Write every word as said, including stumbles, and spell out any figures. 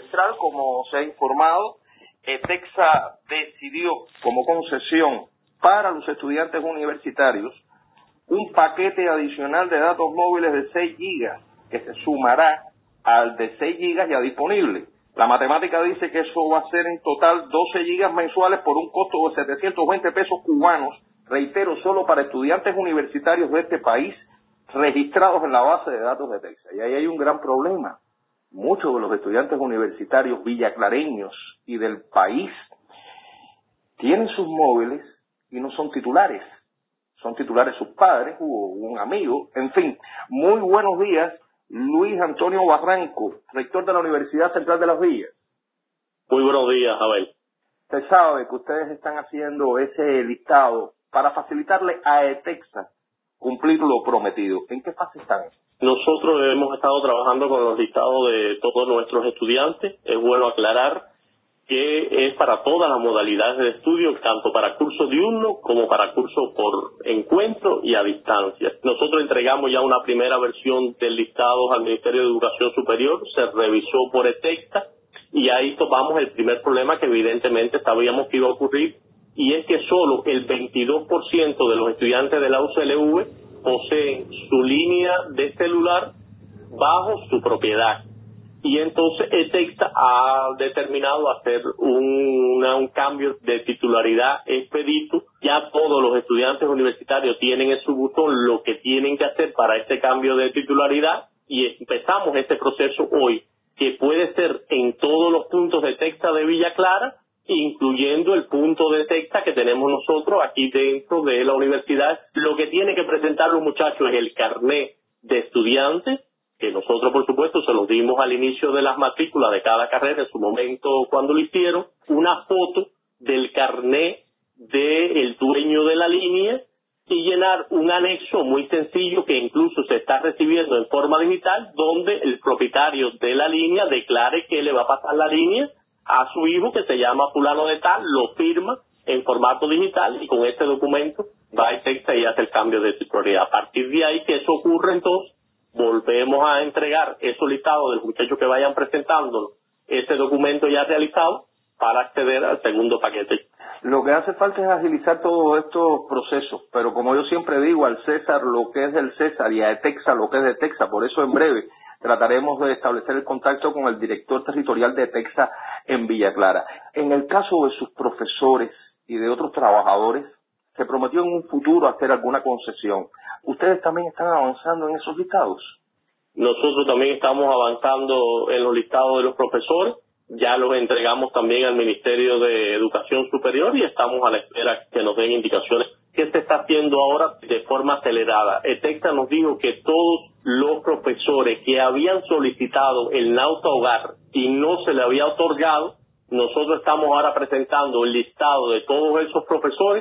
Central, como se ha informado, ETEXA decidió como concesión para los estudiantes universitarios un paquete adicional de datos móviles de seis gigas que se sumará al de seis gigas ya disponible. La matemática dice que eso va a ser en total doce gigas mensuales por un costo de setecientos veinte pesos cubanos, reitero, solo para estudiantes universitarios de este país registrados en la base de datos de ETEXA. Y ahí hay un gran problema. Muchos de los estudiantes universitarios villaclareños y del país tienen sus móviles y no son titulares. Son titulares sus padres o un amigo. En fin, muy buenos días, Luis Antonio Barranco, rector de la Universidad Central de Las Villas. Muy buenos días, Abel. Usted sabe que ustedes están haciendo ese listado para facilitarle a ETEXA cumplir lo prometido. ¿En qué fase están? Nosotros hemos estado trabajando con los listados de todos nuestros estudiantes. Es bueno aclarar que es para todas las modalidades de estudio, tanto para cursos diurnos como para cursos por encuentro y a distancia. Nosotros entregamos ya una primera versión del listado al Ministerio de Educación Superior, se revisó por ETEXA y ahí topamos el primer problema que evidentemente sabíamos que iba a ocurrir, y es que solo el veintidós por ciento de los estudiantes de la U C L V poseen su línea de celular bajo su propiedad. Y entonces ETEXA ha determinado hacer un, una, un cambio de titularidad expedito. Ya todos los estudiantes universitarios tienen en su buzón lo que tienen que hacer para este cambio de titularidad y empezamos este proceso hoy, que puede ser en todos los puntos de ETEXA de Villa Clara, incluyendo el punto de ETEXA que tenemos nosotros aquí dentro de la universidad. Lo que tiene que presentar los muchachos es el carnet de estudiantes, que nosotros por supuesto se los dimos al inicio de las matrículas de cada carrera en su momento cuando lo hicieron, una foto del carnet del dueño de la línea y llenar un anexo muy sencillo que incluso se está recibiendo en forma digital, donde el propietario de la línea declare que le va a pasar la línea a su hijo, que se llama fulano de tal, lo firma en formato digital y con este documento va a ETEXA y hace el cambio de titularidad. A partir de ahí que eso ocurre, entonces volvemos a entregar esos listados de los muchachos que vayan presentando ese documento ya realizado para acceder al segundo paquete. Lo que hace falta es agilizar todos estos procesos, pero como yo siempre digo, al César lo que es del César y a ETEXA lo que es de ETEXA, por eso en breve trataremos de establecer el contacto con el director territorial de ETEXA en Villa Clara. En el caso de sus profesores y de otros trabajadores, se prometió en un futuro hacer alguna concesión. ¿Ustedes también están avanzando en esos listados? Nosotros también estamos avanzando en los listados de los profesores. Ya los entregamos también al Ministerio de Educación Superior y estamos a la espera que nos den indicaciones. ¿Qué se está haciendo ahora de forma acelerada? ETEXA nos dijo que todos los profesores que habían solicitado el Nauta Hogar y no se le había otorgado, nosotros estamos ahora presentando el listado de todos esos profesores